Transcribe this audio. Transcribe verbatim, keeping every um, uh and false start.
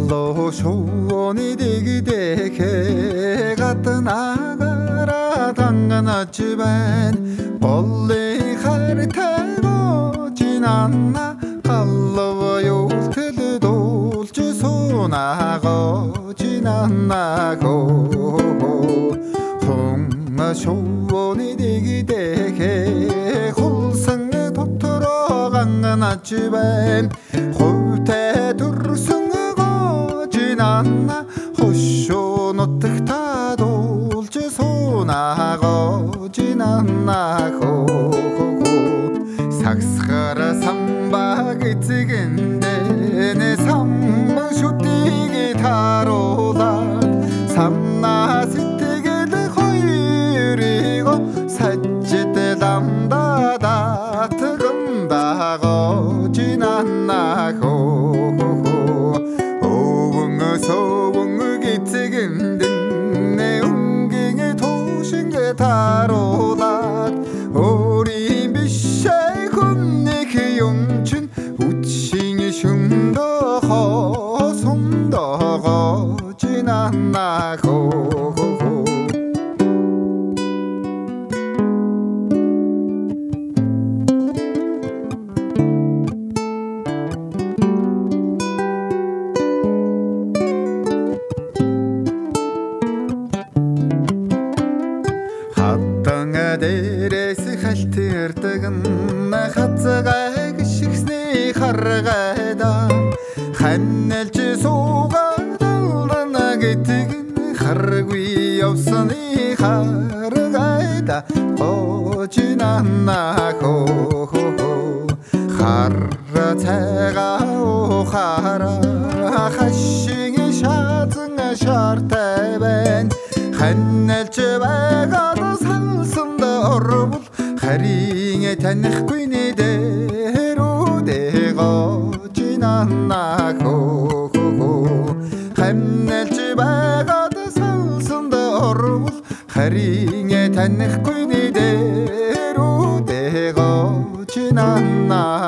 Халлоо шууны дэгдэхэ гадна гараад ханганаач байна. Голын хартай гоожинанна халлоо юултэл дуулж сунаагоожинанна хоо. Хонга шууны дэгдэхэ хулсан дотороо ханганаач байна. Хувьтай дүрсэн гоожинанна хошоо нутагта дуулж сунаагоожинанна хоо. Сагсгара самбаг эцгэндээ нэ сам шүтгийг таруулаад самнаа сэтгэл хоёрыг сажид ламдаа тагамдаагоожинанна хоо. өвөн сөвөн эцгэндээ нэ өнгийн туушинг таруулаад өөрийн бишээ хүннэх юм чин үтшин шүндөө сундоогоожинанна хоо. Хатанга дээрээс халтирдаг хацгай гიშгсний харгайда ханнэлж суугаад алрана гэдэг харгүй явсны харгайда гоожинанна хоо. Харра цайгаа ухара хашиг шаазан шаартай байна. Ханнэлж байгаад сансанд орвол харин танихгүй нэ дээрүүдээ гоожинанна хоо. Ханнэлж байгаад сансанд орвол харин танихгүй нэ дээрүүдээ гоожинанна